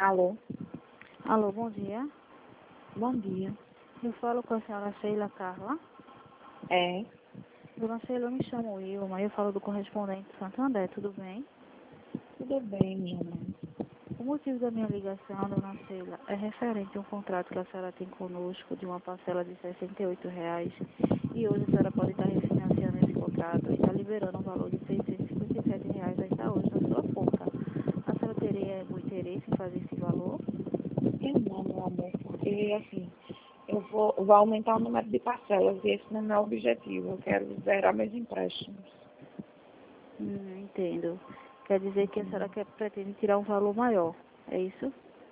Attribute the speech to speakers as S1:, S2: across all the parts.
S1: Alô,
S2: Alô, bom dia.
S1: bom dia.
S2: Eu falo com a senhora Sheila Carla.
S1: É,
S2: Dona Sheila, eu me chamo Ilma e eu falo do correspondente Santo André, tudo bem?
S1: tudo bem, minha mãe?
S2: O motivo da minha ligação, dona Sheila, é referente a um contrato que a senhora tem conosco de uma parcela de R$ 68 e hoje a senhora pode estar refinanciando esse contrato e está liberando um valor de R$ 657 ainda hoje na sua conta. A senhora teria algum interesse em fazer esse valor?
S1: Eu não, meu amor, porque assim, eu vou aumentar o número de parcelas e esse não é o objetivo. Eu quero zerar meus empréstimos.
S2: Entendo. Quer dizer que a senhora pretende tirar um valor maior, é isso?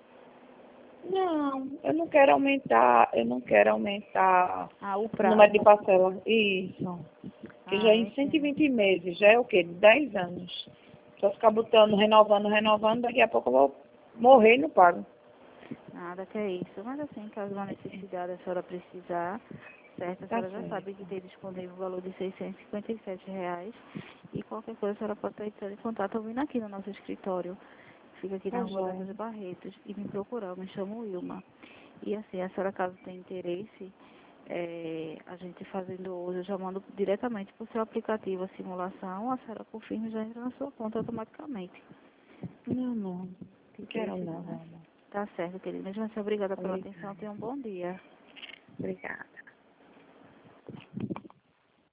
S1: Não, eu não quero aumentar
S2: Ah, o
S1: o número de
S2: prazo.
S1: parcelas. Isso. Que já é
S2: Eu
S1: em
S2: entendo.
S1: 120 meses, já é o quê? 10 anos. Se eu ficar botando, renovando, daqui a pouco eu vou morrer e não pago.
S2: Nada que é isso. Mas assim, caso uma necessidade a senhora precisar, certo? A
S1: Tá
S2: senhora já sabe que
S1: certo.
S2: tem disponível o valor de R$ 657 e qualquer coisa a senhora pode estar entrando em contato vindo aqui no nosso escritório. Fica aqui na
S1: Tá
S2: Rua
S1: joia.
S2: das Barretos e me procurar. Eu me chamo Wilma. E assim, a senhora caso tenha interesse, a gente fazendo hoje, eu já mando diretamente para o seu aplicativo a simulação, a senhora confirma e já entra na sua conta automaticamente.
S1: Não quero
S2: Interesse
S1: não,
S2: não,
S1: meu
S2: né?
S1: amor.
S2: Tá certo, querido. Mesmo assim, obrigada pela atenção.
S1: Obrigada.
S2: Tenha um bom dia.
S1: Obrigada.